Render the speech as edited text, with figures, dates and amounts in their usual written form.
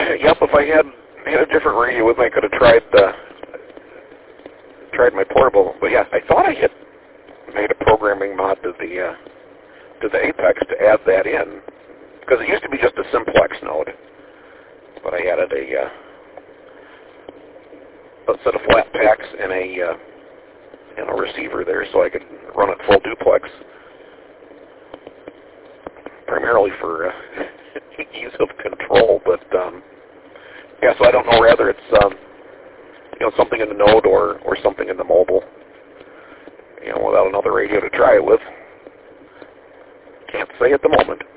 Yep, if I had a different radio with me, I could have tried my portable. But yeah, I thought I had made a programming mod to the Apex to add that in, because it used to be just a simplex node, but I added a set of flat packs and a receiver there, so I could run it full duplex, primarily for ease of control. But yeah, so I don't know whether it's something in the node or something in the mobile. Without another radio to try it with, can't say at the moment.